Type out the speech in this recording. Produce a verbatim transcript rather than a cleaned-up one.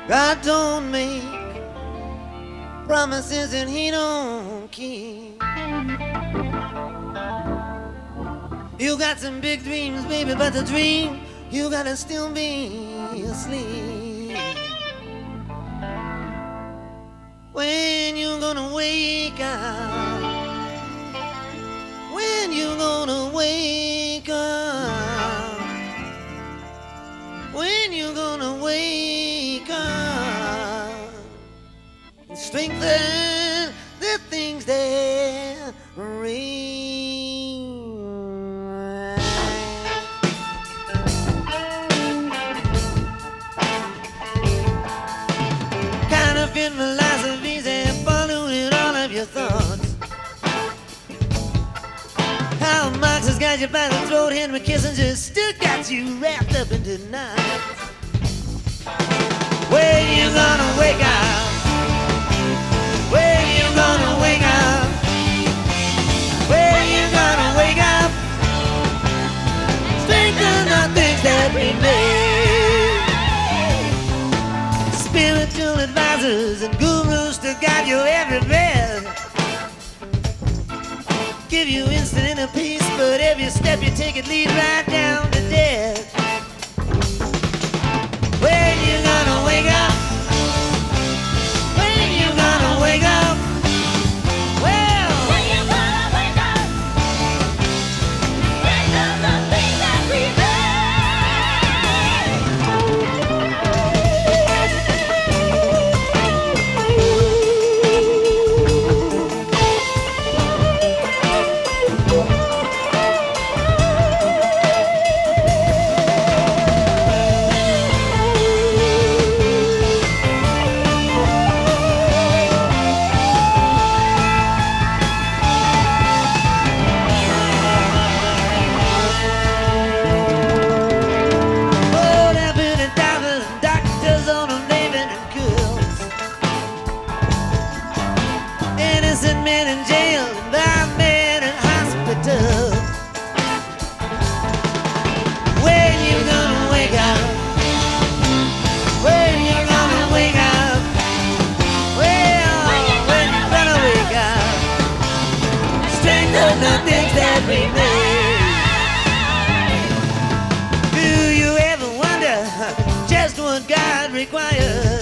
God don't make promises and he don't keep. You got some big dreams, baby, but the dream, you gotta still be asleep. When you gonna wake up? When you gonna wake up? When you gonna wake up and strengthen the things that remain? Counterfeit philosophies and polluted all of your thoughts. How Marx has got you by the throat, Henry Kissinger still got you wrapped up in denial. When you gonna wake up? When you gonna wake up? When you gonna wake up? Strengthen the things that remain. Spiritual advisors and gurus to guide you everywhere. Give you instant inner peace, but every step you take it leads right down to death. When you gonna wake up? When you gonna wake up? Well, when you gonna wake up? Think of the things that men in jail, blind men in hospital. When you gonna wake up? When you gonna wake up? Well, when you gonna, when you gonna wake up? Strengthen the things that remain. Do you ever wonder just what God requires?